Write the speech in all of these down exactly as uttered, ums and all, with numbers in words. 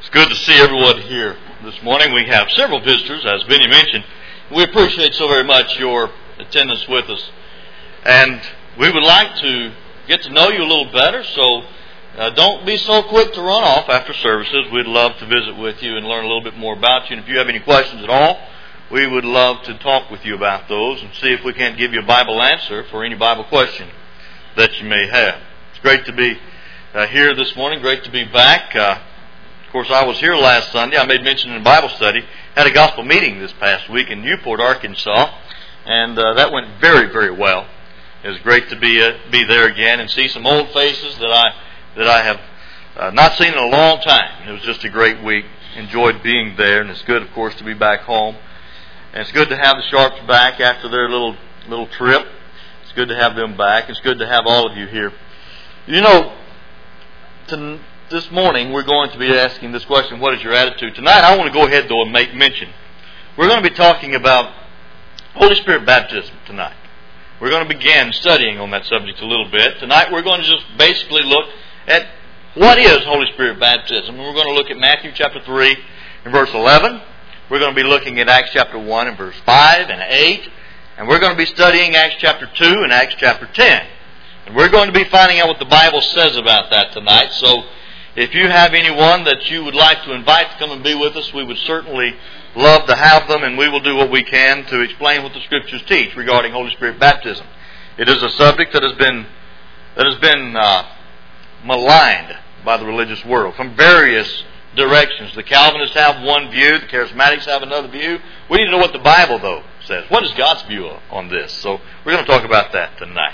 It's good to see everyone here this morning. We have several visitors, as Benny mentioned. We appreciate so very much your attendance with us. And we would like to get to know you a little better, so uh, don't be so quick to run off after services. We'd love to visit with you and learn a little bit more about you. And if you have any questions at all, we would love to talk with you about those and see if we can't give you a Bible answer for any Bible question that you may have. It's great to be uh, here this morning. Great to be back. Uh, of course, I was here last Sunday. I made mention in Bible study. Had a gospel meeting this past week in Newport, Arkansas, and uh, that went very, very well. It was great to be uh, be there again and see some old faces that I that I have uh, not seen in a long time. It was just a great week. Enjoyed being there, and it's good, of course, to be back home. And it's good to have the Sharps back after their little little trip. It's good to have them back. It's good to have all of you here. You know, to, this morning we're going to be asking this question, what is your attitude? Tonight I want to go ahead, though, and make mention. We're going to be talking about Holy Spirit baptism tonight. We're going to begin studying on that subject a little bit. Tonight we're going to just basically look at what is Holy Spirit baptism. And we're going to look at Matthew chapter three and verse eleven. We're going to be looking at Acts chapter one and verse five and eight. And we're going to be studying Acts chapter two and Acts chapter ten. And we're going to be finding out what the Bible says about that tonight. So if you have anyone that you would like to invite to come and be with us, we would certainly love to have them, and we will do what we can to explain what the Scriptures teach regarding Holy Spirit baptism. It is a subject that has been that has been uh, maligned by the religious world from various directions. The Calvinists have one view, the Charismatics have another view. We need to know what the Bible, though, says. What is God's view on this? So we're going to talk about that tonight.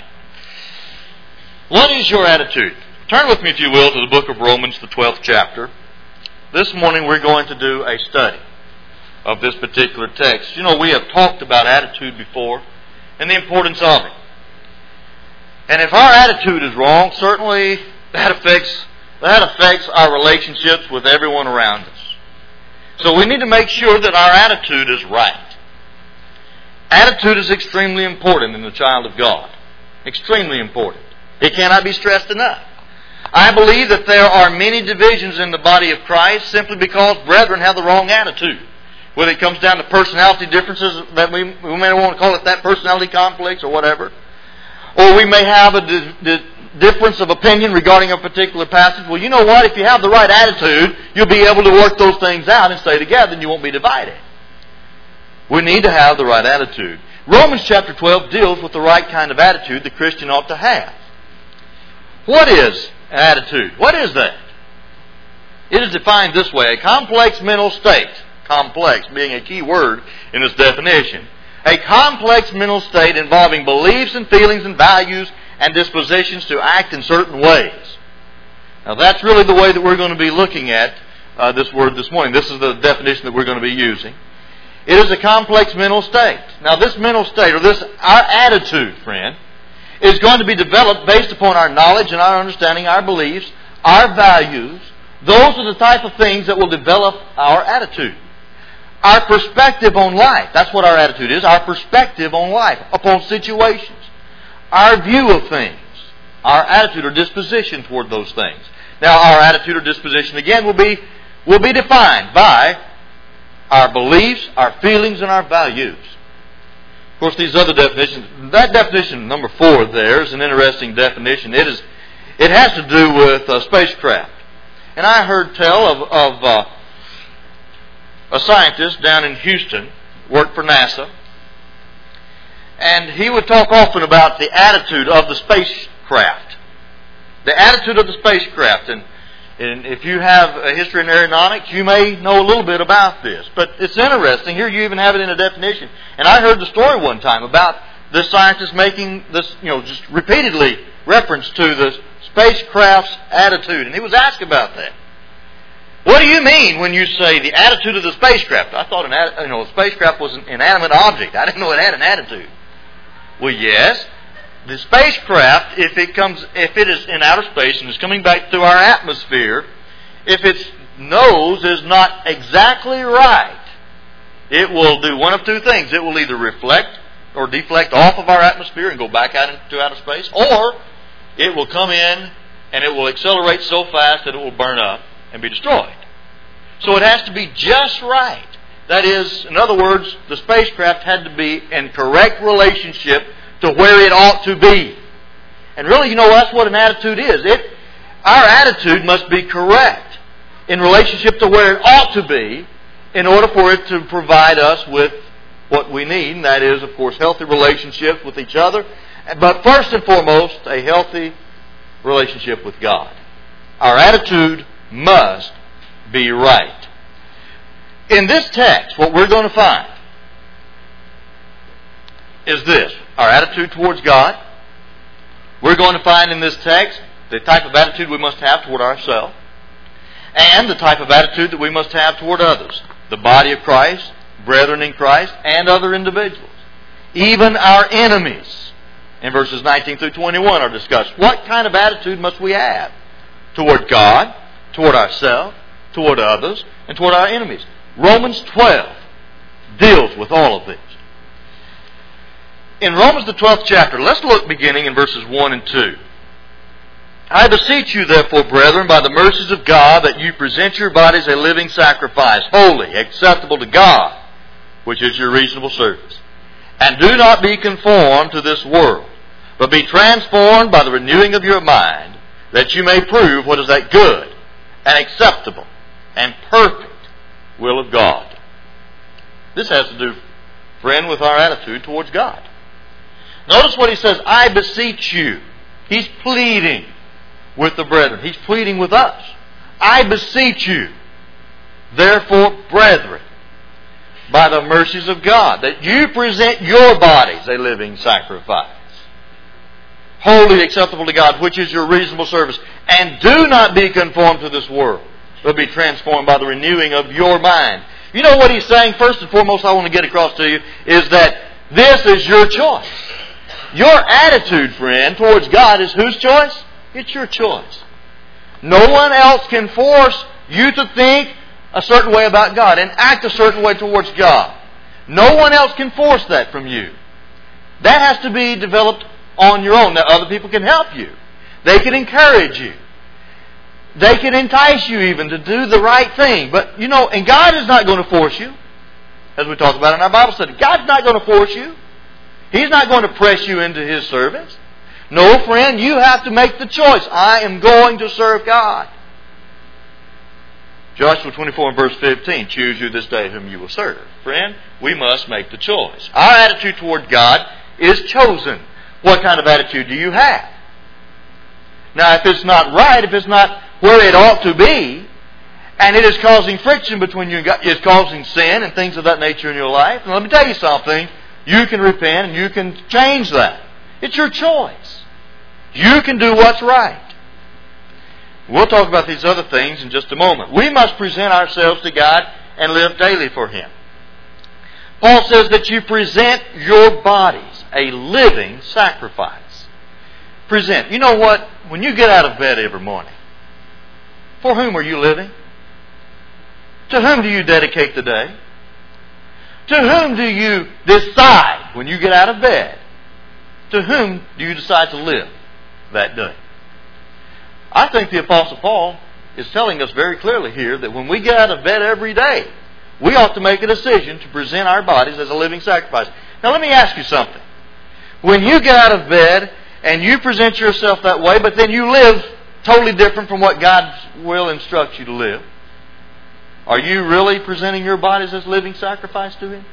What is your attitude? Turn with me, if you will, to the book of Romans, the twelfth chapter. This morning we're going to do a study of this particular text. You know, we have talked about attitude before and the importance of it. And if our attitude is wrong, certainly that affects that affects our relationships with everyone around us. So we need to make sure that our attitude is right. Attitude is extremely important in the child of God. Extremely important. It cannot be stressed enough. I believe that there are many divisions in the body of Christ simply because brethren have the wrong attitude. Whether it comes down to personality differences, that we, we may want to call it that, personality conflicts or whatever. Or we may have a di- di- difference of opinion regarding a particular passage. Well, you know what? If you have the right attitude, you'll be able to work those things out and stay together, and you won't be divided. We need to have the right attitude. Romans chapter twelve deals with the right kind of attitude the Christian ought to have. What is attitude? What is that? It is defined this way: a complex mental state. Complex being a key word in this definition. A complex mental state involving beliefs and feelings and values and dispositions to act in certain ways. Now that's really the way that we're going to be looking at uh, this word this morning. This is the definition that we're going to be using. It is a complex mental state. Now this mental state, or this, our attitude, friend, is going to be developed based upon our knowledge and our understanding, our beliefs, our values. Those are the type of things that will develop our attitude. Our perspective on life. That's what our attitude is. Our perspective on life, upon situations. Our view of things. Our attitude or disposition toward those things. Now, our attitude or disposition, again, will be, will be defined by our beliefs, our feelings, and our values. Of course, these other definitions, that definition, number four there, is an interesting definition. It is, it has to do with uh, spacecraft. And I heard tell of, of uh, a scientist down in Houston, worked for NASA, and he would talk often about the attitude of the spacecraft. The attitude of the spacecraft. And, and if you have a history in aeronautics, you may know a little bit about this. But it's interesting. Here you even have it in a definition. And I heard the story one time about this scientist making this, you know, just repeatedly reference to the spacecraft's attitude. And he was asked about that. What do you mean when you say the attitude of the spacecraft? I thought an, you know, a spacecraft was an inanimate object. I didn't know it had an attitude. Well, yes, the spacecraft, if it comes, if it is in outer space and is coming back through our atmosphere, if its nose is not exactly right, it will do one of two things. It will either reflect or deflect off of our atmosphere and go back out into outer space, or it will come in and it will accelerate so fast that it will burn up and be destroyed. So it has to be just right. That is, in other words, the spacecraft had to be in correct relationship to where it ought to be. And really, you know, that's what an attitude is. It, our attitude must be correct in relationship to where it ought to be in order for it to provide us with what we need. And that is, of course, healthy relationships with each other. But first and foremost, a healthy relationship with God. Our attitude must be right. In this text, what we're going to find is this. Our attitude towards God. We're going to find in this text the type of attitude we must have toward ourselves and the type of attitude that we must have toward others. The body of Christ, brethren in Christ, and other individuals. Even our enemies. In verses nineteen through twenty-one are discussed. What kind of attitude must we have toward God, toward ourselves, toward others, and toward our enemies? Romans twelve deals with all of this. In Romans the twelfth chapter, let's look beginning in verses one and two. I beseech you, therefore, brethren, by the mercies of God, that you present your bodies a living sacrifice, holy, acceptable to God, which is your reasonable service. And do not be conformed to this world, but be transformed by the renewing of your mind, that you may prove what is that good and acceptable and perfect will of God. This has to do, friend, with our attitude towards God. Notice what he says, I beseech you. He's pleading with the brethren. He's pleading with us. I beseech you, therefore, brethren, by the mercies of God, that you present your bodies a living sacrifice, holy, acceptable to God, which is your reasonable service. And do not be conformed to this world, but be transformed by the renewing of your mind. You know what he's saying? First and foremost, I want to get across to you, is that this is your choice. Your attitude, friend, towards God is whose choice? It's your choice. No one else can force you to think a certain way about God and act a certain way towards God. No one else can force that from you. That has to be developed on your own. Now, other people can help you. They can encourage you. They can entice you even to do the right thing. But, you know, and God is not going to force you. As we talked about in our Bible study, God's not going to force you. He's not going to press you into His service. No, friend, you have to make the choice. I am going to serve God. Joshua twenty-four and verse fifteen, choose you this day whom you will serve. Friend, we must make the choice. Our attitude toward God is chosen. What kind of attitude do you have? Now, if it's not right, if it's not where it ought to be, and it is causing friction between you and God, it's causing sin and things of that nature in your life, and let me tell you something, you can repent and you can change that. It's your choice. You can do what's right. We'll talk about these other things in just a moment. We must present ourselves to God and live daily for Him. Paul says that you present your bodies a living sacrifice. Present. You know what? When you get out of bed every morning, for whom are you living? To whom do you dedicate the day? To whom do you decide when you get out of bed? To whom do you decide to live that day? I think the Apostle Paul is telling us very clearly here that when we get out of bed every day, we ought to make a decision to present our bodies as a living sacrifice. Now let me ask you something. When you get out of bed and you present yourself that way, but then you live totally different from what God's will instructs you to live, are you really presenting your bodies as living sacrifice to Him?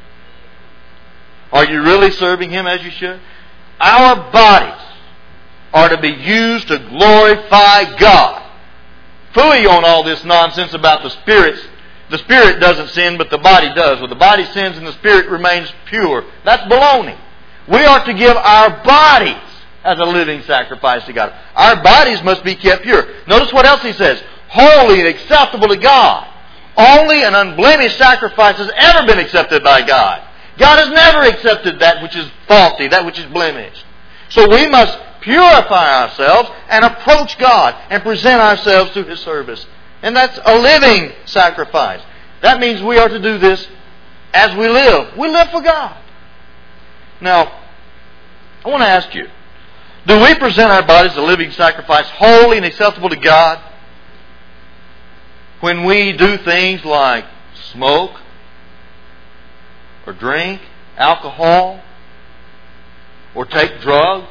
Are you really serving Him as you should? Our bodies are to be used to glorify God. Phooey on all this nonsense about the spirits. The spirit doesn't sin, but the body does. Well, the body sins and the spirit remains pure. That's baloney. We are to give our bodies as a living sacrifice to God. Our bodies must be kept pure. Notice what else he says. Holy and acceptable to God. Only an unblemished sacrifice has ever been accepted by God. God has never accepted that which is faulty, that which is blemished. So we must purify ourselves and approach God and present ourselves to His service. And that's a living sacrifice. That means we are to do this as we live. We live for God. Now, I want to ask you, do we present our bodies as a living sacrifice, holy and acceptable to God? when we do things like smoke or drink alcohol or take drugs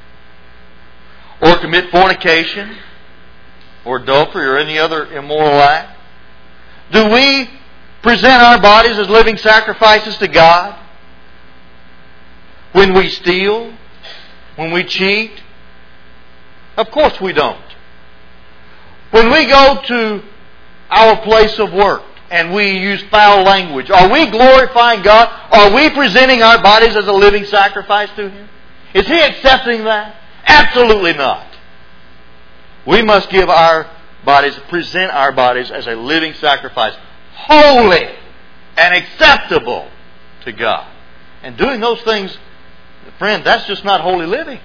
or commit fornication or adultery or any other immoral act? Do we present our bodies as living sacrifices to God when we steal, when we cheat? Of course we don't. When we go to our place of work and we use foul language, are we glorifying God? Are we presenting our bodies as a living sacrifice to Him? Is He accepting that? Absolutely not. We must give our bodies, present our bodies as a living sacrifice, holy and acceptable to God. And doing those things, friend, that's just not holy living.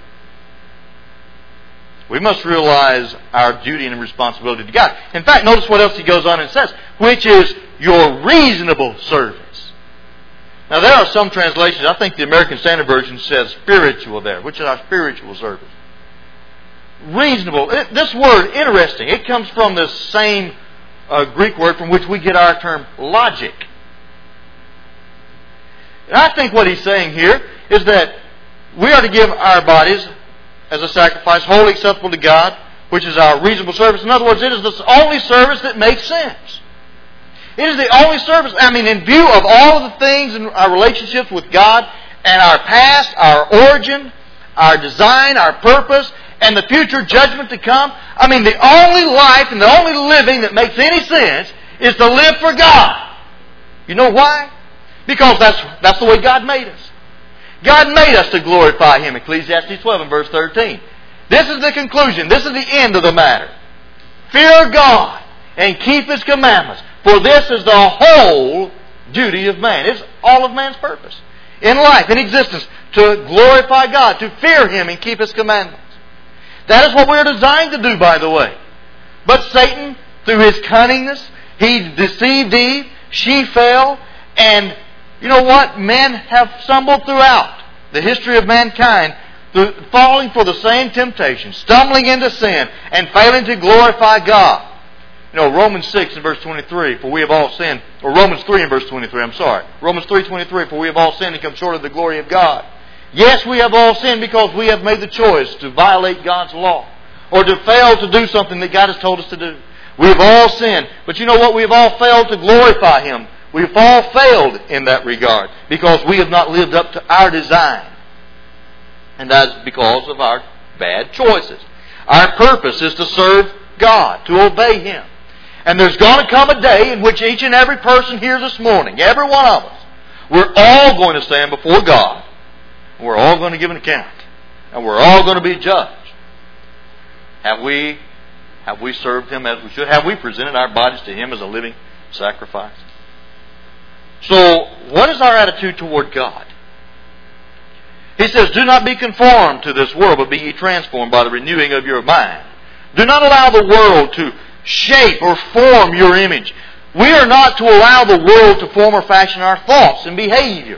We must realize our duty and responsibility to God. In fact, notice what else he goes on and says, which is your reasonable service. Now, there are some translations, I think the American Standard Version says spiritual there, which is our spiritual service. Reasonable. This word, interesting, it comes from the same uh, Greek word from which we get our term logic. And I think what he's saying here is that we are to give our bodies as a sacrifice wholly acceptable to God, which is our reasonable service. In other words, it is the only service that makes sense. It is the only service, I mean, in view of all of the things in our relationships with God and our past, our origin, our design, our purpose, and the future judgment to come. I mean, the only life and the only living that makes any sense is to live for God. You know why? Because that's, that's the way God made us. God made us to glorify Him. Ecclesiastes twelve and verse thirteen. This is the conclusion. This is the end of the matter. Fear God and keep His commandments. For this is the whole duty of man. It's all of man's purpose. In life, in existence, to glorify God, to fear Him and keep His commandments. That is what we're designed to do, by the way. But Satan, through his cunningness, he deceived Eve. She fell. And you know what? Men have stumbled throughout the history of mankind, falling for the same temptation, stumbling into sin, and failing to glorify God. You know, Romans six and verse twenty-three, for we have all sinned. Or Romans three and verse twenty-three, I'm sorry. Romans three twenty-three, for we have all sinned and come short of the glory of God. Yes, we have all sinned because we have made the choice to violate God's law or to fail to do something that God has told us to do. We have all sinned. But you know what? We have all failed to glorify Him. We've all failed in that regard because we have not lived up to our design. And that's because of our bad choices. Our purpose is to serve God, to obey Him. And there's going to come a day in which each and every person here this morning, every one of us, we're all going to stand before God. We're all going to give an account. And we're all going to be judged. Have we, have we served Him as we should? Have we presented our bodies to Him as a living sacrifice? So, what is our attitude toward God? He says, do not be conformed to this world, but be ye transformed by the renewing of your mind. Do not allow the world to shape or form your image. We are not to allow the world to form or fashion our thoughts and behavior.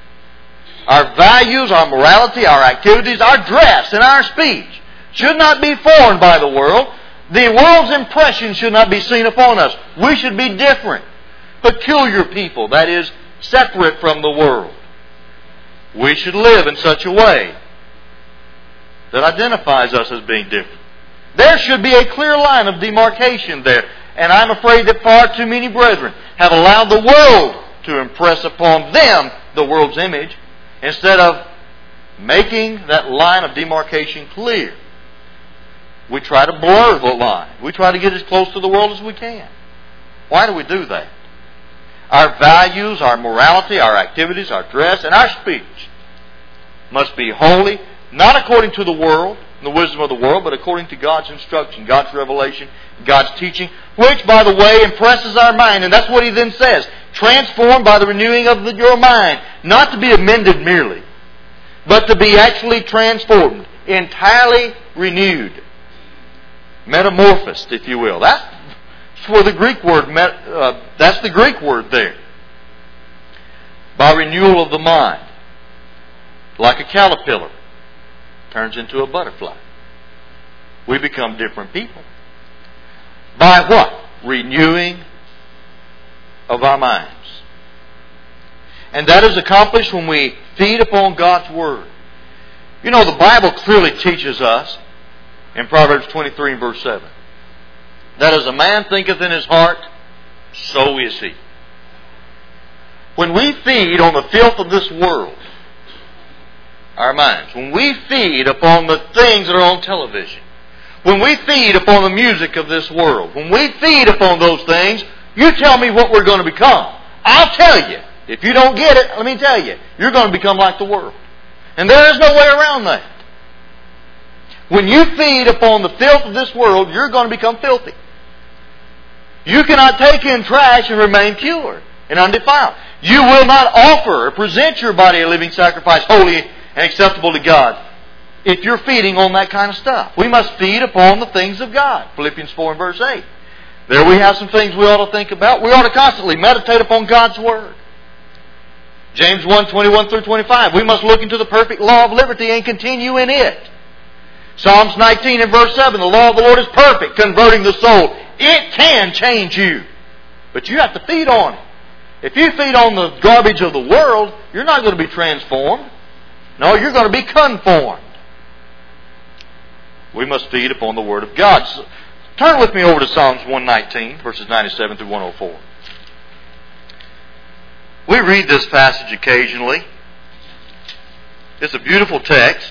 Our values, our morality, our activities, our dress, and our speech should not be formed by the world. The world's impression should not be seen upon us. We should be different, peculiar people, that is, separate from the world. We should live in such a way that identifies us as being different. There should be a clear line of demarcation there. And I'm afraid that far too many brethren have allowed the world to impress upon them the world's image, instead of making that line of demarcation clear. We try to blur the line. We try to get as close to the world as we can. Why do we do that? Our values, our morality, our activities, our dress, and our speech must be holy, not according to the world, the wisdom of the world, but according to God's instruction, God's revelation, God's teaching, which, by the way, impresses our mind. And that's what he then says. Transformed by the renewing of the, your mind. Not to be amended merely, but to be actually transformed, entirely renewed. Metamorphosed, if you will. That's for the Greek word. Uh, that's the Greek word there. By renewal of the mind. Like a caterpillar turns into a butterfly. We become different people. By what? renewing of our minds. And that is accomplished when we feed upon God's Word. You know, the Bible clearly teaches us in Proverbs twenty-three and verse seven, that as a man thinketh in his heart, so is he. When we feed on the filth of this world, our minds, when we feed upon the things that are on television, when we feed upon the music of this world, when we feed upon those things, you tell me what we're going to become. I'll tell you. If you don't get it, let me tell you, you're going to become like the world. And there is no way around that. When you feed upon the filth of this world, you're going to become filthy. You cannot take in trash and remain pure and undefiled. You will not offer or present your body a living sacrifice, holy and acceptable to God, if you're feeding on that kind of stuff. We must feed upon the things of God. Philippians four and verse eight. There we have some things we ought to think about. We ought to constantly meditate upon God's Word. James one, twenty-one through twenty-five. We must look into the perfect law of liberty and continue in it. Psalms nineteen and verse seven. The law of the Lord is perfect, converting the soul. It can change you. But you have to feed on it. If you feed on the garbage of the world, you're not going to be transformed. No, you're going to be conformed. We must feed upon the Word of God. So, turn with me over to Psalms one nineteen, verses ninety-seven through one oh four. We read this passage occasionally. It's a beautiful text,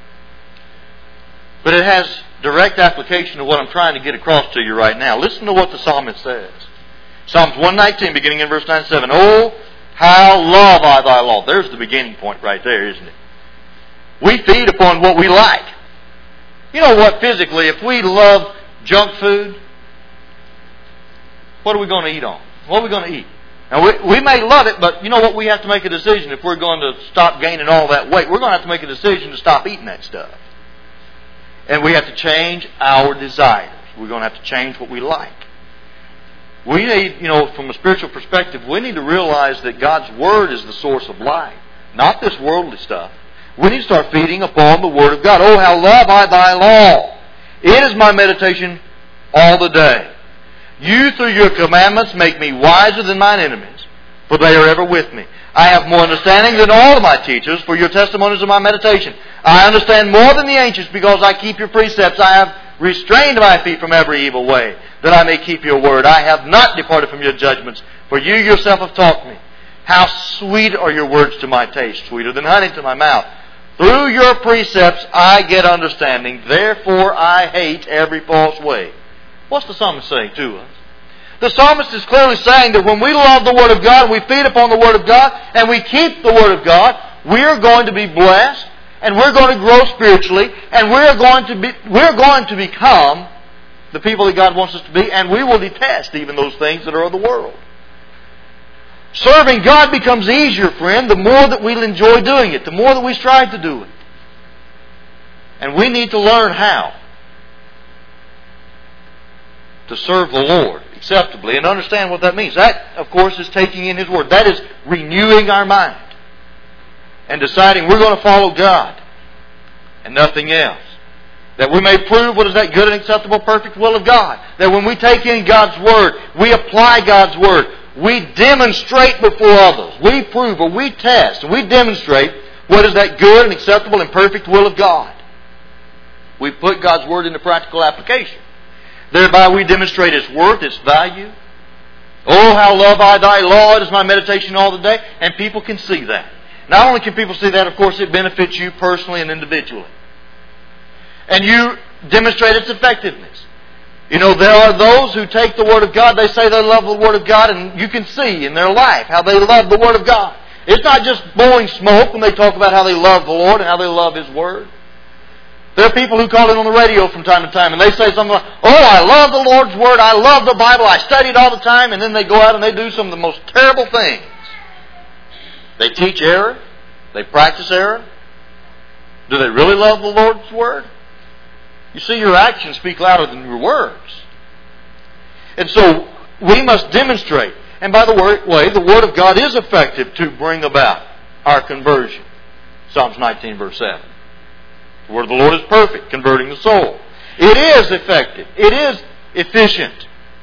but it has direct application to what I'm trying to get across to you right now. Listen to what the psalmist says. Psalms one nineteen, beginning in verse ninety-seven. Oh, how love I thy law. There's the beginning point right there, isn't it? We feed upon what we like. You know what, physically, if we love junk food, what are we going to eat on? What are we going to eat? Now, we, we may love it, but you know what? We have to make a decision. If we're going to stop gaining all that weight, we're going to have to make a decision to stop eating that stuff. And we have to change our desires. We're going to have to change what we like. We need, you know, from a spiritual perspective, we need to realize that God's Word is the source of life, not this worldly stuff. We need to start feeding upon the Word of God. Oh, how love I thy law. It is my meditation all the day. You through your commandments make me wiser than mine enemies, for they are ever with me. I have more understanding than all of my teachers, for your testimonies are my meditation. I understand more than the ancients, because I keep your precepts. I have restrained my feet from every evil way, that I may keep your word. I have not departed from your judgments, for you yourself have taught me. How sweet are your words to my taste, sweeter than honey to my mouth. Through your precepts I get understanding, therefore I hate every false way. What's the psalmist saying to us? The psalmist is clearly saying that when we love the Word of God, we feed upon the Word of God, and we keep the Word of God, we're going to be blessed, and we're going to grow spiritually, and we're going to be we're going to become the people that God wants us to be, and we will detest even those things that are of the world. Serving God becomes easier, friend, the more that we'll enjoy doing it, the more that we strive to do it. And we need to learn how to serve the Lord acceptably and understand what that means. That, of course, is taking in His Word. That is renewing our mind and deciding we're going to follow God and nothing else. That we may prove what is that good and acceptable, perfect will of God. That when we take in God's Word, we apply God's Word. We demonstrate before others. We prove or we test. We demonstrate what is that good and acceptable and perfect will of God. We put God's Word into practical application. Thereby we demonstrate its worth, its value. Oh, how love I thy law. It is my meditation all the day. And people can see that. Not only can people see that, of course, it benefits you personally and individually. And you demonstrate its effectiveness. You know, there are those who take the Word of God, they say they love the Word of God, and you can see in their life how they love the Word of God. It's not just blowing smoke when they talk about how they love the Lord and how they love His Word. There are people who call in on the radio from time to time, and they say something like, oh, I love the Lord's Word, I love the Bible, I study it all the time, and then they go out and they do some of the most terrible things. They teach error. They practice error. Do they really love the Lord's Word? You see, your actions speak louder than your words. And so, we must demonstrate. And by the way, the Word of God is effective to bring about our conversion. Psalms nineteen, verse seven. The Word of the Lord is perfect, converting the soul. It is effective. It is efficient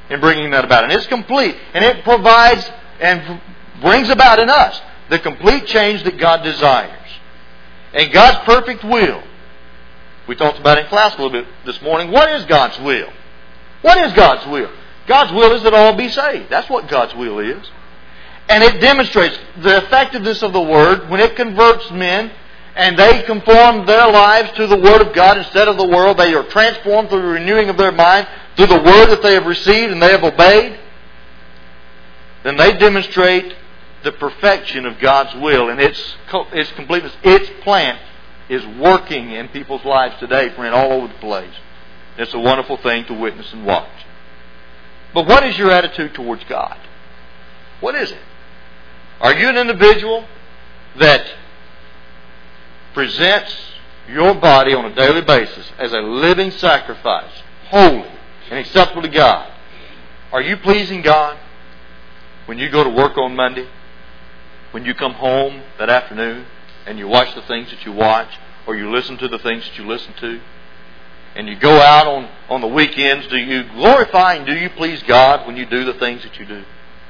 in bringing that about. And it's complete. And it provides and brings about in us the complete change that God desires. And God's perfect will. We talked about it in class a little bit this morning. What is God's will? What is God's will? God's will is that all be saved. That's what God's will is. And it demonstrates the effectiveness of the Word when it converts men and they conform their lives to the Word of God instead of the world. They are transformed through the renewing of their mind, through the Word that they have received and they have obeyed. Then they demonstrate the perfection of God's will and its, its completeness. Its plan is working in people's lives today, friend, all over the place. It's a wonderful thing to witness and watch. But what is your attitude towards God? What is it? Are you an individual that presents your body on a daily basis as a living sacrifice, holy and acceptable to God? Are you pleasing God when you go to work on Monday? When you come home that afternoon and you watch the things that you watch, or you listen to the things that you listen to? And you go out on, on the weekends, do you glorify and do you please God when you do the things that you do?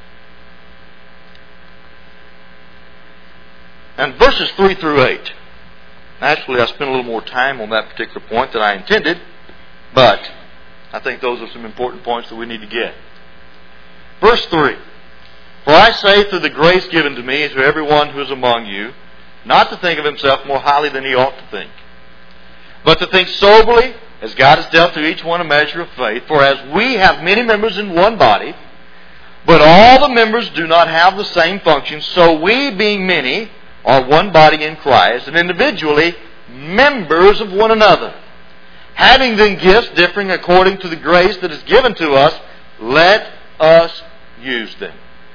And verses three through eight. Naturally, I spent a little more time on that particular point than I intended, but I think those are some important points that we need to get. Verse three. For I say through the grace given to me to everyone who is among you, not to think of himself more highly than he ought to think, but to think soberly, as God has dealt to each one a measure of faith. For as we have many members in one body, but all the members do not have the same function, so we, being many, are one body in Christ, and individually members of one another. Having then gifts differing according to the grace that is given to us, let us use them.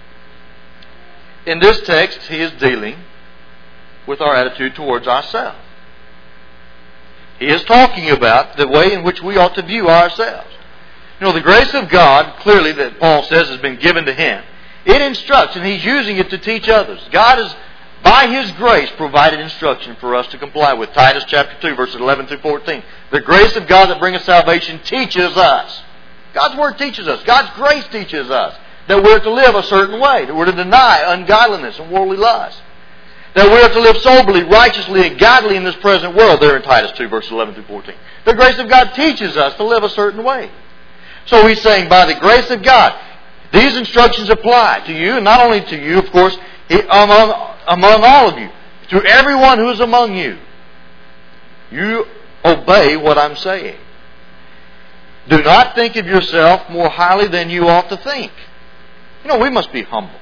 In this text, he is dealing with our attitude towards ourselves. He is talking about the way in which we ought to view ourselves. You know, the grace of God, clearly, that Paul says has been given to him. It instructs, and he's using it to teach others. God has, by His grace, provided instruction for us to comply with. Titus chapter two, verses eleven through fourteen. The grace of God that bringeth salvation teaches us. God's Word teaches us. God's grace teaches us that we're to live a certain way, that we're to deny ungodliness and worldly lust, that we're to live soberly, righteously, and godly in this present world, there in Titus two, verses eleven through fourteen. The grace of God teaches us to live a certain way. So he's saying, by the grace of God, these instructions apply to you, and not only to you, of course, among, among all of you, to everyone who is among you. You obey what I'm saying. Do not think of yourself more highly than you ought to think. You know, we must be humble.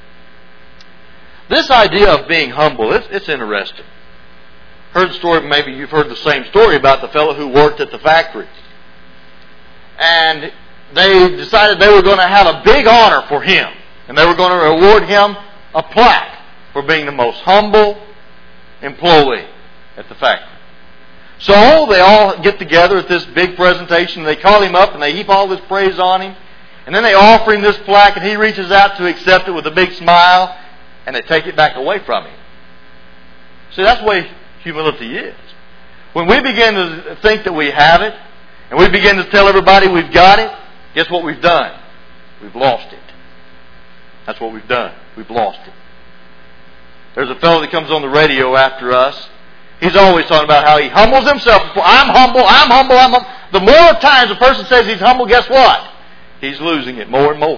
This idea of being humble, it's, it's interesting. Heard the story, maybe you've heard the same story about the fellow who worked at the factory. And they decided they were going to have a big honor for him. And they were going to award him a plaque for being the most humble employee at the factory. So they all get together at this big presentation. And they call him up and they heap all this praise on him. And then they offer him this plaque and he reaches out to accept it with a big smile. And they take it back away from him. See, that's the way humility is. When we begin to think that we have it, and we begin to tell everybody we've got it, guess what we've done? We've lost it. That's what we've done. We've lost it. There's a fellow that comes on the radio after us. He's always talking about how he humbles himself. I'm humble, I'm humble, I'm humble. The more times a person says he's humble, guess what? He's losing it more and more.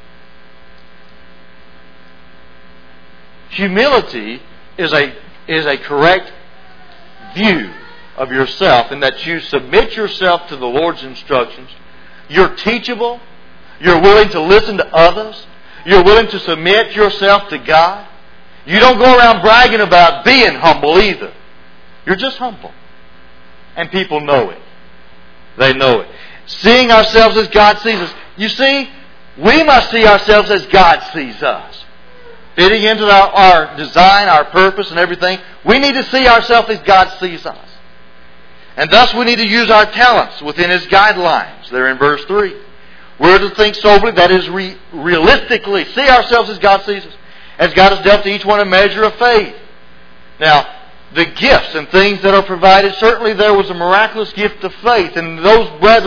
Humility is a, is a correct view of yourself in that you submit yourself to the Lord's instructions. You're teachable. You're willing to listen to others. You're willing to submit yourself to God. You don't go around bragging about being humble either. You're just humble. And people know it. They know it. Seeing ourselves as God sees us. You see, we must see ourselves as God sees us. Fitting into our, our design, our purpose, and everything, we need to see ourselves as God sees us. And thus we need to use our talents within His guidelines. They're in verse three. We're to think soberly, that is, re- realistically, see ourselves as God sees us. As God has dealt to each one a measure of faith. Now, the gifts and things that are provided, certainly there was a miraculous gift of faith. And those brethren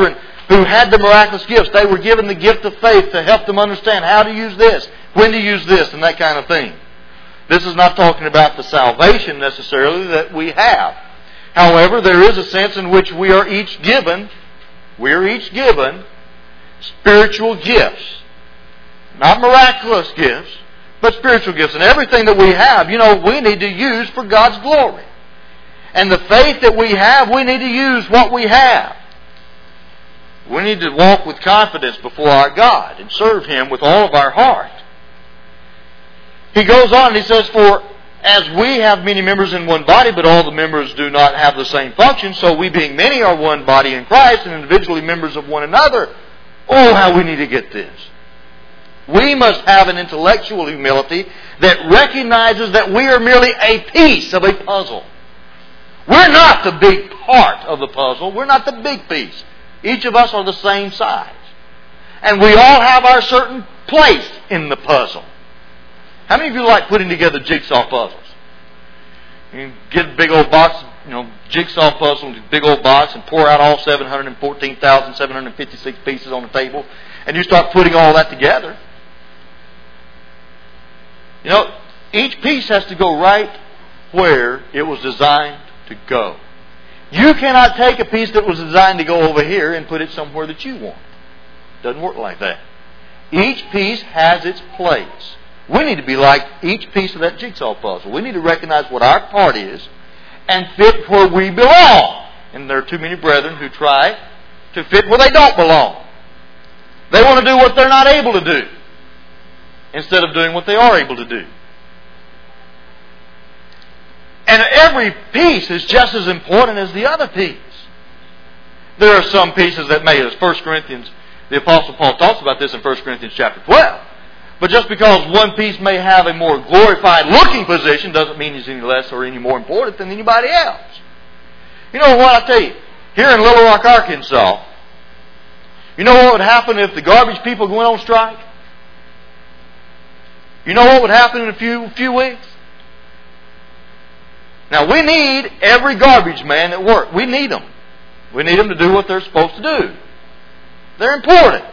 who had the miraculous gifts. They were given the gift of faith to help them understand how to use this, when to use this, and that kind of thing. This is not talking about the salvation necessarily that we have. However, there is a sense in which we are each given, we are each given spiritual gifts. Not miraculous gifts, but spiritual gifts. And everything that we have, you know, we need to use for God's glory. And the faith that we have, we need to use what we have. We need to walk with confidence before our God and serve Him with all of our heart. He goes on and he says, for as we have many members in one body, but all the members do not have the same function, so we being many are one body in Christ and individually members of one another. Oh, how we need to get this. We must have an intellectual humility that recognizes that we are merely a piece of a puzzle. We're not the big part of the puzzle. We're not the big piece. Each of us are the same size. And we all have our certain place in the puzzle. How many of you like putting together jigsaw puzzles? You get a big old box, you know, jigsaw puzzle, big old box, and pour out all seven hundred fourteen thousand seven hundred fifty-six pieces on the table, and you start putting all that together. You know, each piece has to go right where it was designed to go. You cannot take a piece that was designed to go over here and put it somewhere that you want. It doesn't work like that. Each piece has its place. We need to be like each piece of that jigsaw puzzle. We need to recognize what our part is and fit where we belong. And there are too many brethren who try to fit where they don't belong. They want to do what they're not able to do instead of doing what they are able to do. And every piece is just as important as the other piece. There are some pieces that may, as First Corinthians, the Apostle Paul talks about this in First Corinthians chapter twelve. But just because one piece may have a more glorified looking position doesn't mean it's any less or any more important than anybody else. You know what I tell you? Here in Little Rock, Arkansas, you know what would happen if the garbage people went on strike? You know what would happen in a few few weeks? Now, we need every garbage man at work. We need them. We need them to do what they're supposed to do. They're important.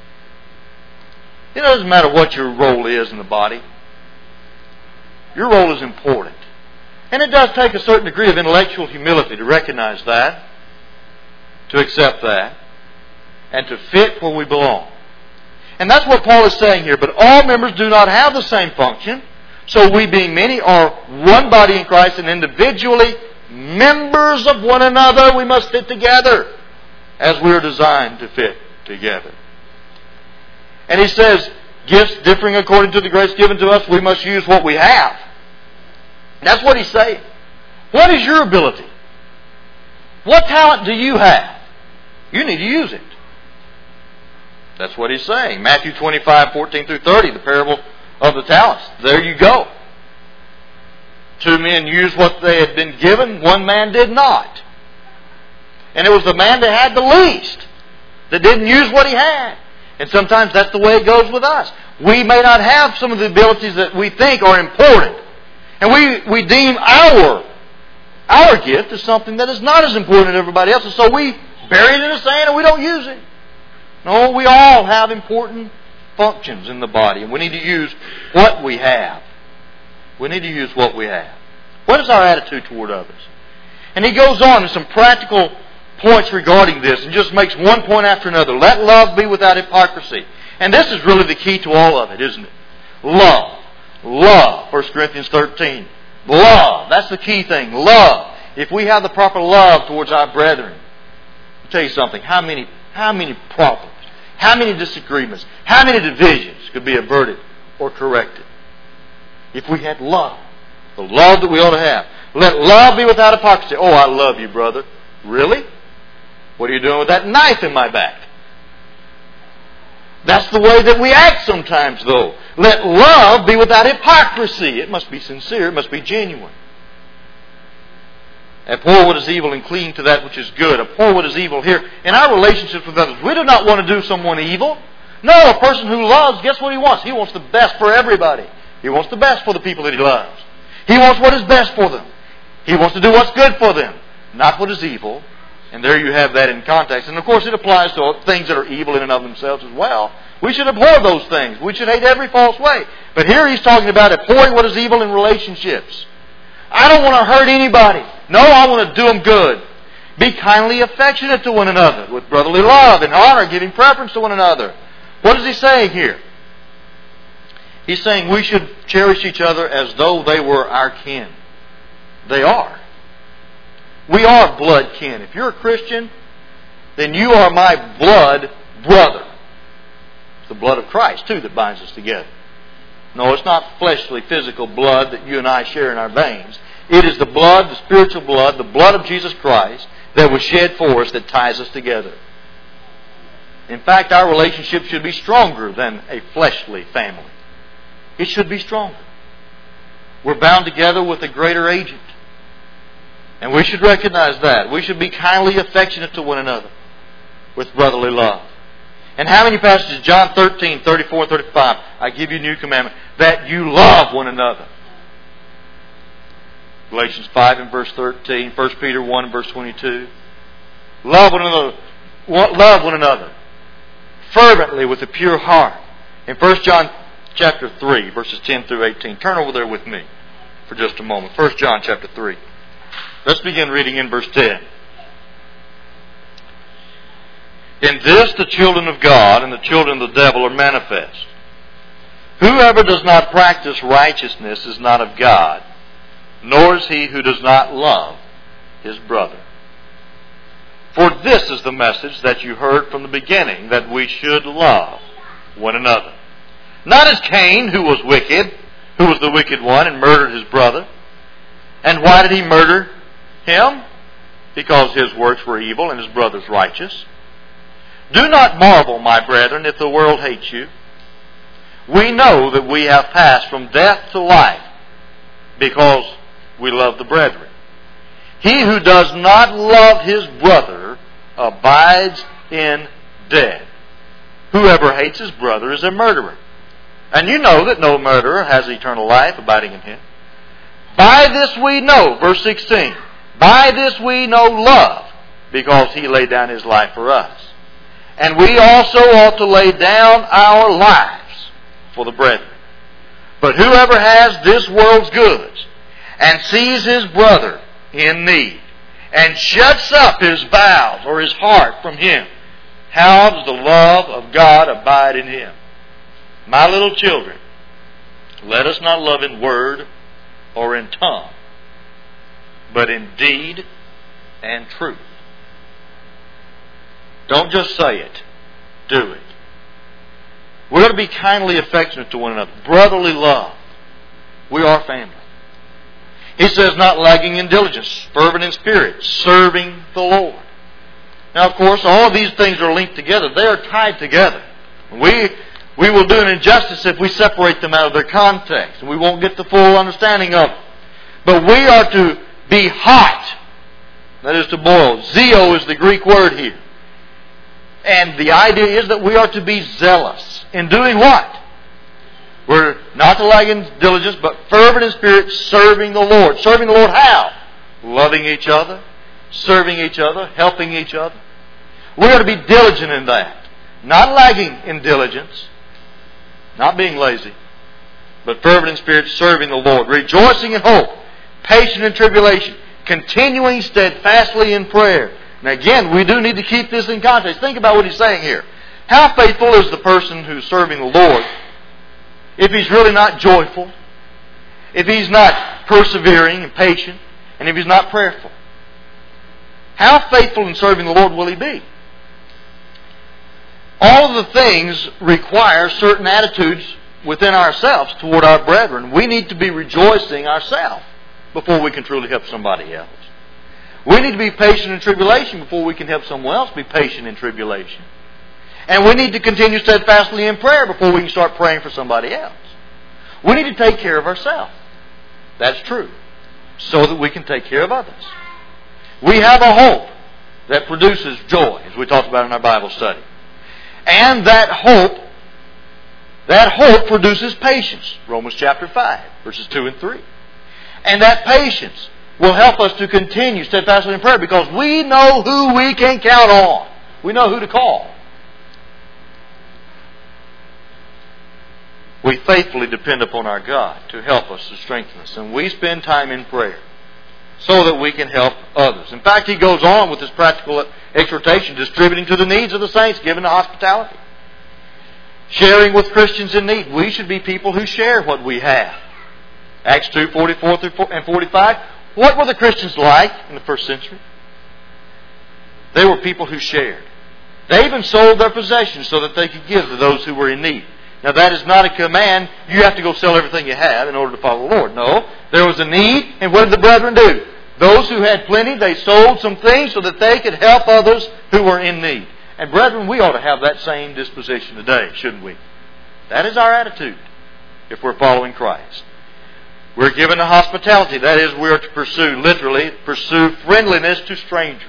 It doesn't matter what your role is in the body. Your role is important. And it does take a certain degree of intellectual humility to recognize that, to accept that, and to fit where we belong. And that's what Paul is saying here. But all members do not have the same function. So we being many are one body in Christ and individually members of one another. We must fit together as we are designed to fit together. And he says, gifts differing according to the grace given to us, we must use what we have. That's what he's saying. What is your ability? What talent do you have? You need to use it. That's what he's saying. Matthew twenty-five, fourteen through thirty, the parable of the talents. There you go. Two men used what they had been given. One man did not. And it was the man that had the least that didn't use what he had. And sometimes that's the way it goes with us. We may not have some of the abilities that we think are important. And we, we deem our, our gift as something that is not as important as everybody else's. So we bury it in the sand and we don't use it. No, we all have important functions in the body. And we need to use what we have. We need to use what we have. What is our attitude toward others? And he goes on to some practical points regarding this and just makes one point after another. Let love be without hypocrisy. And this is really the key to all of it, isn't it? Love. Love. First Corinthians thirteen. Love. That's the key thing. Love. If we have the proper love towards our brethren, I'll tell you something. How many, how many problems, how many disagreements, how many divisions could be averted or corrected if we had love? The love that we ought to have. Let love be without hypocrisy. Oh, I love you, brother. Really? What are you doing with that knife in my back? That's the way that we act sometimes, though. Let love be without hypocrisy. It must be sincere. It must be genuine. Abhor what is evil and cling to that which is good. Abhor what is evil here. In our relationships with others, we do not want to do someone evil. No, a person who loves, guess what he wants? He wants the best for everybody. He wants the best for the people that he loves. He wants what is best for them. He wants to do what's good for them, not what is evil And there you have that in context. And of course it applies to things that are evil in and of themselves as well. We should abhor those things. We should hate every false way. But here he's talking about abhorring what is evil in relationships. I don't want to hurt anybody. No, I want to do them good. Be kindly affectionate to one another with brotherly love and honor, giving preference to one another. What is he saying here? He's saying we should cherish each other as though they were our kin. They are. We are blood kin. If you're a Christian, then you are my blood brother. It's the blood of Christ, too, that binds us together. No, it's not fleshly, physical blood that you and I share in our veins. It is the blood, the spiritual blood, the blood of Jesus Christ that was shed for us that ties us together. In fact, our relationship should be stronger than a fleshly family. It should be stronger. We're bound together with a greater agent. And we should recognize that. We should be kindly affectionate to one another with brotherly love. And how many passages? John thirteen, thirty-four and thirty-five. I give you a new commandment, that you love one another. Galatians five and verse thirteen. First Peter one and verse twenty-two. Love one another. Love one another. Fervently with a pure heart. In First John chapter three, verses ten through eighteen. Turn over there with me for just a moment. First John chapter three. Let's begin reading in verse ten. In this the children of God and the children of the devil are manifest. Whoever does not practice righteousness is not of God, nor is he who does not love his brother. For this is the message that you heard from the beginning, that we should love one another. Not as Cain, who was wicked, who was the wicked one, and murdered his brother. And why did he murder him? Because his works were evil and his brother's righteous. Do not marvel, my brethren, if the world hates you. We know that we have passed from death to life because we love the brethren. He who does not love his brother abides in death. Whoever hates his brother is a murderer. And you know that no murderer has eternal life abiding in him. By this we know, verse sixteen, by this we know love, because he laid down his life for us. And we also ought to lay down our lives for the brethren. But whoever has this world's goods and sees his brother in need and shuts up his bowels or his heart from him, how does the love of God abide in him? My little children, let us not love in word or in tongue, but in deed and truth. Don't just say it. Do it. We're going to be kindly affectionate to one another. Brotherly love. We are family. He says, not lagging in diligence, fervent in spirit, serving the Lord. Now, of course, all of these things are linked together. They are tied together. We, we will do an injustice if we separate them out of their context. And we won't get the full understanding of it. But we are to be hot. That is to boil. Zeo is the Greek word here. And the idea is that we are to be zealous. In doing what? We're not to lag in diligence, but fervent in spirit, serving the Lord. Serving the Lord how? Loving each other, serving each other, helping each other. We are to be diligent in that. Not lagging in diligence, not being lazy, but fervent in spirit, serving the Lord. Rejoicing in hope, patient in tribulation, continuing steadfastly in prayer. Now again, we do need to keep this in context. Think about what he's saying here. How faithful is the person who's serving the Lord if he's really not joyful, if he's not persevering and patient, and if he's not prayerful? How faithful in serving the Lord will he be? All of the things require certain attitudes within ourselves toward our brethren. We need to be rejoicing ourselves before we can truly help somebody else. We need to be patient in tribulation before we can help someone else be patient in tribulation. And we need to continue steadfastly in prayer before we can start praying for somebody else. We need to take care of ourselves. That's true. So that we can take care of others. We have a hope that produces joy, as we talked about in our Bible study. And that hope, that hope produces patience. Romans chapter five, verses two and three. And that patience will help us to continue steadfastly in prayer because we know who we can count on. We know who to call. We faithfully depend upon our God to help us, to strengthen us. And we spend time in prayer so that we can help others. In fact, he goes on with this practical exhortation, distributing to the needs of the saints, giving the hospitality. Sharing with Christians in need. We should be people who share what we have. Acts two, forty-four and forty-five. What were the Christians like in the first century? They were people who shared. They even sold their possessions so that they could give to those who were in need. Now that is not a command, you have to go sell everything you have in order to follow the Lord. No, there was a need, and what did the brethren do? Those who had plenty, they sold some things so that they could help others who were in need. And brethren, we ought to have that same disposition today, shouldn't we? That is our attitude if we're following Christ. We're given a hospitality. That is, we are to pursue, literally, pursue friendliness to strangers.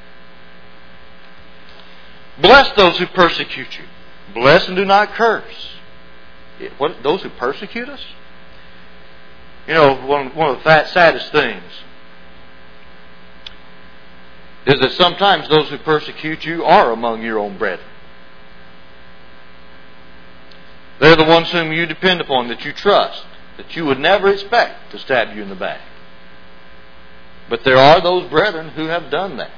Bless those who persecute you. Bless and do not curse. What, those who persecute us? You know, one, one of the saddest things is that sometimes those who persecute you are among your own brethren. They're the ones whom you depend upon, that you trust, that you would never expect to stab you in the back. But there are those brethren who have done that.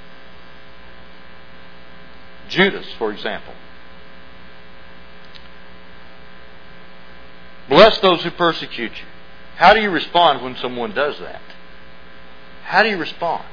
Judas, for example. Bless those who persecute you. How do you respond when someone does that? How do you respond?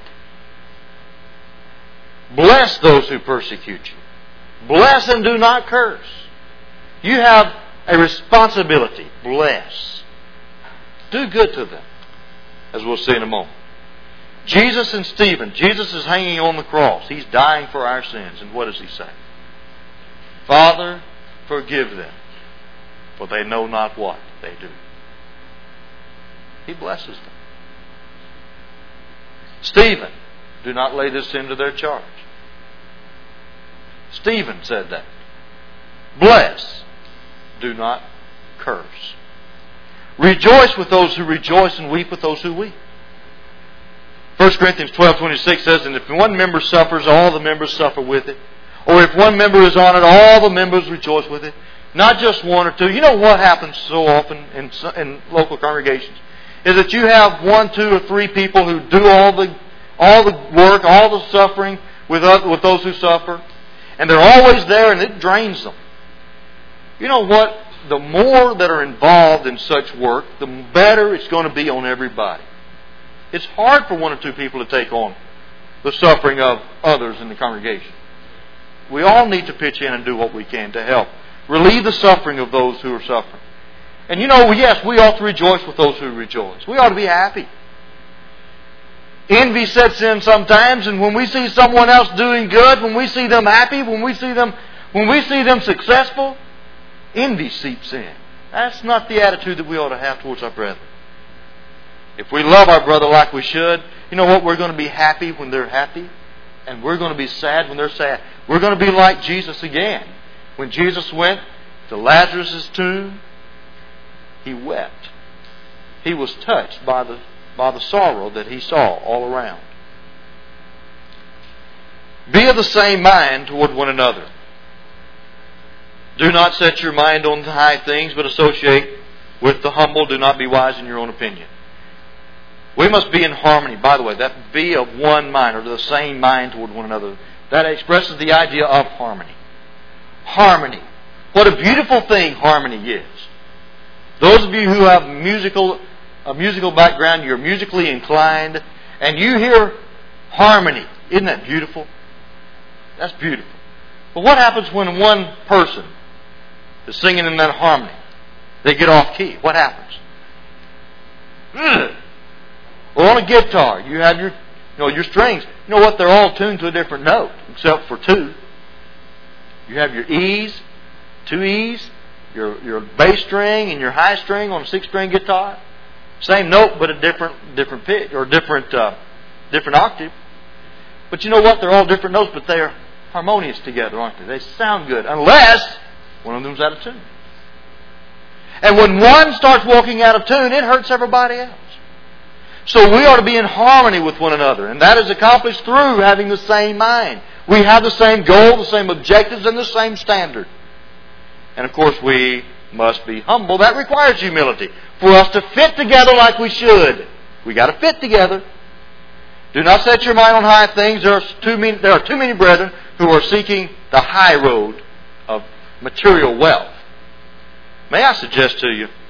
Bless those who persecute you. Bless and do not curse. You have a responsibility. Bless. Do good to them, as we'll see in a moment. Jesus and Stephen. Jesus is hanging on the cross. He's dying for our sins. And what does he say? Father, forgive them, for they know not what they do. He blesses them. Stephen, do not lay this sin to their charge. Stephen said that. Bless, do not curse. Rejoice with those who rejoice and weep with those who weep. First Corinthians twelve twenty-six says, and if one member suffers, all the members suffer with it. Or if one member is honored, all the members rejoice with it. Not just one or two. You know what happens so often in, in local congregations? Is that you have one, two, or three people who do all the all the work, all the suffering with, other, with those who suffer. And they're always there and it drains them. You know what? The more that are involved in such work, the better it's going to be on everybody. It's hard for one or two people to take on the suffering of others in the congregation. We all need to pitch in and do what we can to help relieve the suffering of those who are suffering. And you know, yes, we ought to rejoice with those who rejoice. We ought to be happy. Envy sets in sometimes, and when we see someone else doing good, when we see them happy, when we see them, when we see them successful, envy seeps in. That's not the attitude that we ought to have towards our brethren. If we love our brother like we should, you know what? We're going to be happy when they're happy, and we're going to be sad when they're sad. We're going to be like Jesus again. When Jesus went to Lazarus' tomb, he wept. He was touched by the by the sorrow that he saw all around. Be of the same mind toward one another. Do not set your mind on the high things, but associate with the humble. Do not be wise in your own opinion. We must be in harmony. By the way, that be of one mind, or the same mind toward one another. That expresses the idea of harmony. Harmony. What a beautiful thing harmony is. Those of you who have musical, a musical background, you're musically inclined, and you hear harmony. Isn't that beautiful? That's beautiful. But what happens when one person is singing in that harmony? They get off key. What happens? Ugh. Or on a guitar, you have your, you know, your strings. You know what? They're all tuned to a different note, except for two. You have your E's, two E's, your your bass string and your high string on a six-string guitar. Same note, but a different different pitch or different uh, different octave. But you know what? They're all different notes, but they're harmonious together, aren't they? They sound good, unless one of them's out of tune. And when one starts walking out of tune, it hurts everybody else. So we are to be in harmony with one another. And that is accomplished through having the same mind. We have the same goal, the same objectives, and the same standard. And of course we must be humble. That requires humility. For us to fit together like we should. We got to fit together. Do not set your mind on high things. There are too many, there are too many brethren who are seeking the high road of material wealth. May I suggest to you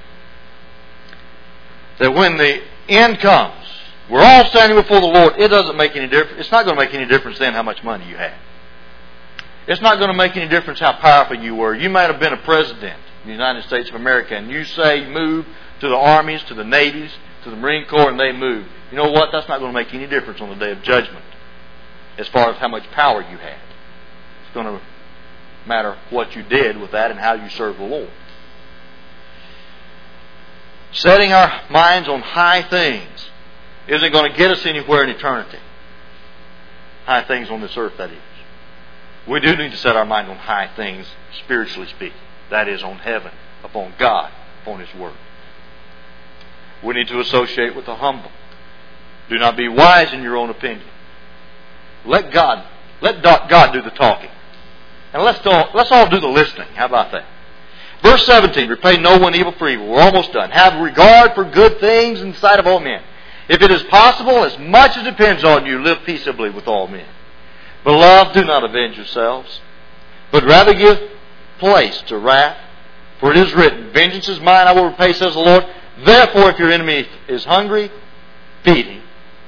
that when the end comes, we're all standing before the Lord, it doesn't make any difference. It's not going to make any difference then how much money you have. It's not going to make any difference how powerful you were. You might have been a president of the United States of America, and you say move to the armies, to the navies, to the Marine Corps, and they move. You know what? That's not going to make any difference on the day of judgment as far as how much power you had. It's going to matter what you did with that and how you serve the Lord. Setting our minds on high things isn't going to get us anywhere in eternity. High things on this earth, that is. We do need to set our mind on high things, spiritually speaking. That is, on heaven, upon God, upon His Word. We need to associate with the humble. Do not be wise in your own opinion. Let God, let God do the talking. And let's all, let's all do the listening. How about that? Verse seventeen, repay no one evil for evil. We're almost done. Have regard for good things in the sight of all men. If it is possible, as much as depends on you, live peaceably with all men. Beloved, do not avenge yourselves, but rather give place to wrath. For it is written, vengeance is mine, I will repay, says the Lord. Therefore, if your enemy is hungry, feed him.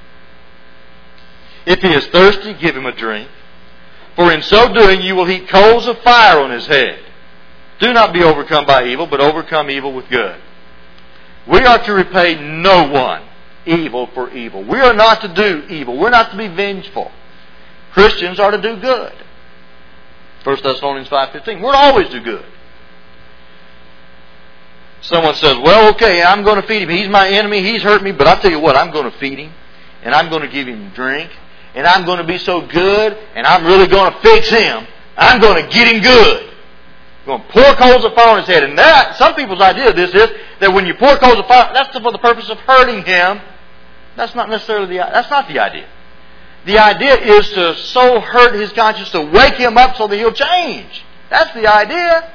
If he is thirsty, give him a drink. For in so doing, you will heap coals of fire on his head. Do not be overcome by evil, but overcome evil with good. We are to repay no one evil for evil. We are not to do evil. We're not to be vengeful. Christians are to do good. First Thessalonians five fifteen. We're to always do good. Someone says, well, okay, I'm going to feed him. He's my enemy. He's hurt me. But I'll tell you what, I'm going to feed him. And I'm going to give him drink. And I'm going to be so good. And I'm really going to fix him. I'm going to get him good. I'm going to pour coals of fire on his head. And that, some people's idea of this is that when you pour coals of fire, that's for the purpose of hurting him. That's not necessarily the, that's not the idea. The idea is to so hurt his conscience to wake him up so that he'll change. That's the idea.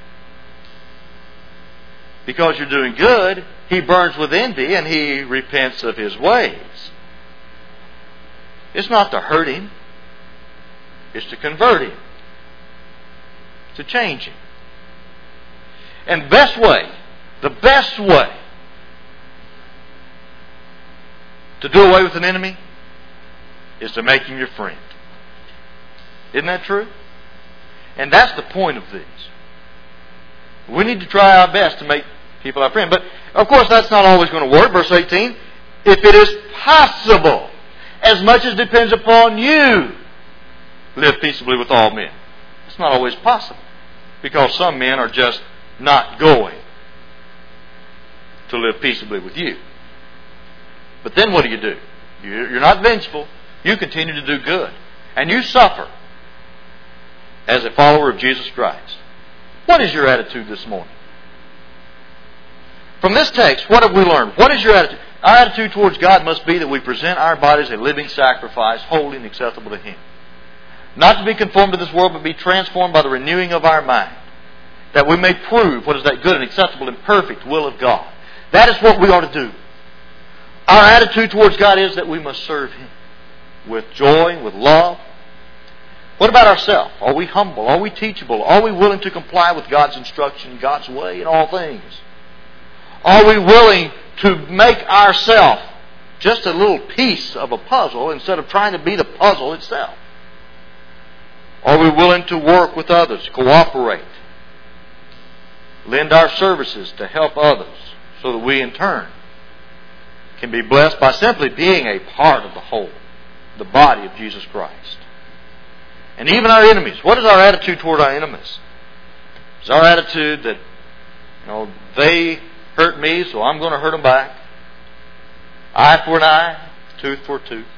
Because you're doing good, he burns with envy and he repents of his ways. It's not to hurt him. It's to convert him. To change him. And best way, the best way to do away with an enemy is to make him your friend. Isn't that true? And that's the point of these. We need to try our best to make people our friend. But, of course, that's not always going to work. Verse eighteen, if it is possible, as much as depends upon you, live peaceably with all men. It's not always possible. Because some men are just not going to live peaceably with you. But then what do you do? You're not vengeful. You continue to do good. And you suffer as a follower of Jesus Christ. What is your attitude this morning? From this text, what have we learned? What is your attitude? Our attitude towards God must be that we present our bodies a living sacrifice, holy and acceptable to Him. Not to be conformed to this world, but be transformed by the renewing of our mind. That we may prove what is that good and acceptable and perfect will of God. That is what we ought to do. Our attitude towards God is that we must serve Him with joy, with love. What about ourselves? Are we humble? Are we teachable? Are we willing to comply with God's instruction, God's way in all things? Are we willing to make ourselves just a little piece of a puzzle instead of trying to be the puzzle itself? Are we willing to work with others, cooperate, lend our services to help others so that we in turn can be blessed by simply being a part of the whole, the body of Jesus Christ? And even our enemies. What is our attitude toward our enemies? Is our attitude that, you know, they hurt me, so I'm going to hurt them back? Eye for an eye, tooth for a tooth.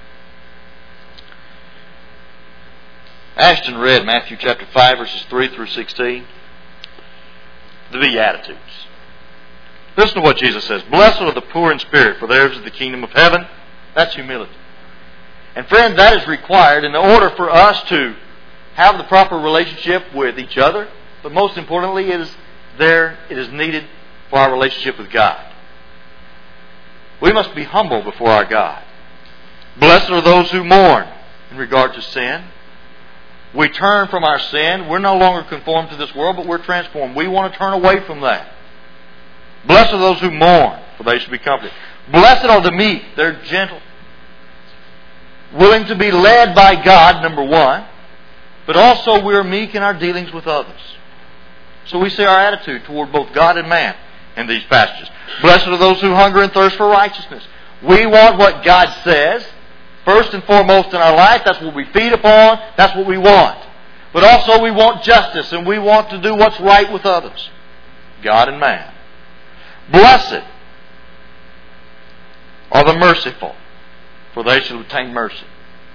Ashton read Matthew chapter five, verses three through sixteen. The Beatitudes. Listen to what Jesus says. Blessed are the poor in spirit, for theirs is the kingdom of heaven. That's humility. And friend, that is required in order for us to have the proper relationship with each other. But most importantly, it is there, it is needed for our relationship with God. We must be humble before our God. Blessed are those who mourn in regard to sin. We turn from our sin. We're no longer conformed to this world, but we're transformed. We want to turn away from that. Blessed are those who mourn, for they shall be comforted. Blessed are the meek. They're gentle. Willing to be led by God, number one. But also we're meek in our dealings with others. So we see our attitude toward both God and man in these passages. Blessed are those who hunger and thirst for righteousness. We want what God says. First and foremost in our life, that's what we feed upon. That's what we want. But also we want justice, and we want to do what's right with others. God and man. Blessed are the merciful, for they shall obtain mercy.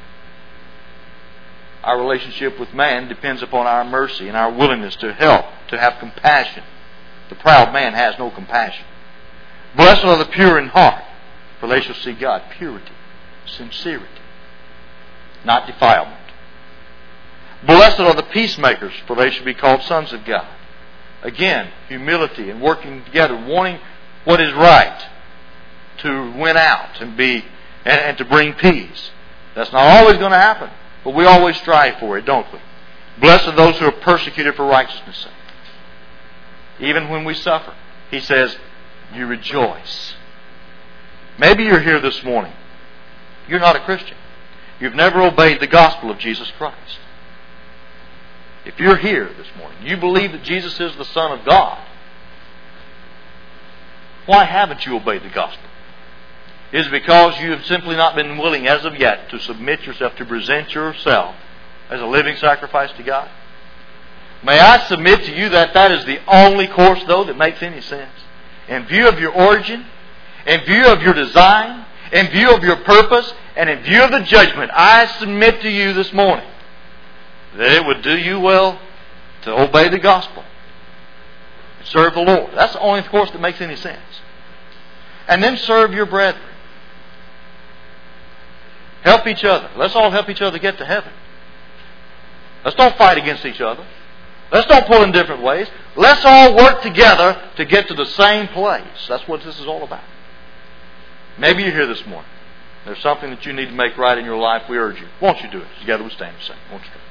Our relationship with man depends upon our mercy and our willingness to help, to have compassion. The proud man has no compassion. Blessed are the pure in heart, for they shall see God. Purity, sincerity, not defilement. Blessed are the peacemakers, for they shall be called sons of God. Again, humility and working together, wanting what is right to win out and be and, and to bring peace. That's not always going to happen, but we always strive for it, don't we? Blessed are those who are persecuted for righteousness' sake. Even when we suffer, he says, you rejoice. Maybe you're here this morning. You're not a Christian. You've never obeyed the gospel of Jesus Christ. If you're here this morning, you believe that Jesus is the Son of God, why haven't you obeyed the gospel? Is it because you have simply not been willing as of yet to submit yourself, to present yourself as a living sacrifice to God? May I submit to you that that is the only course, though, that makes any sense. In view of your origin, in view of your design, in view of your purpose, and in view of the judgment, I submit to you this morning that it would do you well to obey the gospel and serve the Lord. That's the only course that makes any sense. And then serve your brethren. Help each other. Let's all help each other get to heaven. Let's don't fight against each other. Let's don't pull in different ways. Let's all work together to get to the same place. That's what this is all about. Maybe you're here this morning. There's something that you need to make right in your life. We urge you. Won't you do it? Together we stand and sing. Won't you do it?